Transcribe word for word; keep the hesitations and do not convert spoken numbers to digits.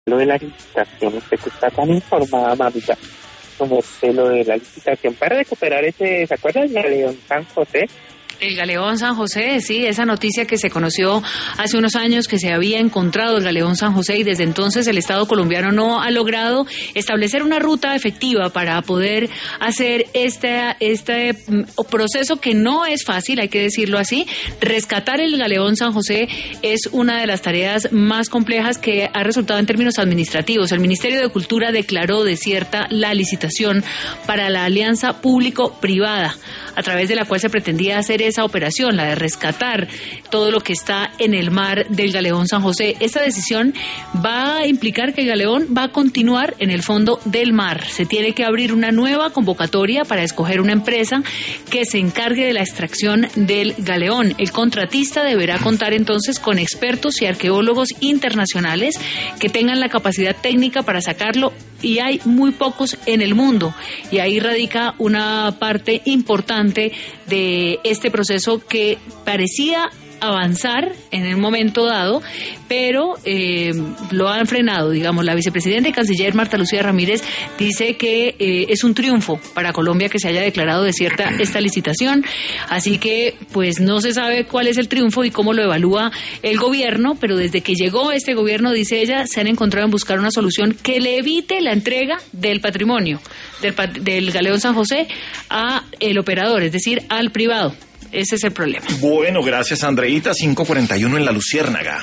Lo de la licitación, usted que está tan informada, mamita, como usted, lo de la licitación para recuperar ese, ¿se acuerdan del Galeón San José? El Galeón San José, sí, esa noticia que se conoció hace unos años que se había encontrado el Galeón San José y desde entonces el Estado colombiano no ha logrado establecer una ruta efectiva para poder hacer este, este proceso que no es fácil, hay que decirlo así. Rescatar el Galeón San José es una de las tareas más complejas que ha resultado en términos administrativos. El Ministerio de Cultura declaró desierta la licitación para la alianza público-privada, a través de la cual se pretendía hacer esa operación, la de rescatar todo lo que está en el mar del Galeón San José. Esta decisión va a implicar que el Galeón va a continuar en el fondo del mar. Se tiene que abrir una nueva convocatoria para escoger una empresa que se encargue de la extracción del Galeón. El contratista deberá contar entonces con expertos y arqueólogos internacionales que tengan la capacidad técnica para sacarlo, y hay muy pocos en el mundo, y ahí radica una parte importante de este proceso que parecía avanzar en el momento dado, pero eh, lo han frenado, digamos. La vicepresidenta y canciller Marta Lucía Ramírez dice que eh, es un triunfo para Colombia que se haya declarado desierta esta licitación, así que pues no se sabe cuál es el triunfo y cómo lo evalúa el gobierno, pero desde que llegó este gobierno, dice ella, se han encontrado en buscar una solución que le evite la entrega del patrimonio del, del Galeón San José a el operador, es decir, al privado. Ese es el problema. Bueno, gracias, Andreita. cinco cuarenta y uno en La Luciérnaga.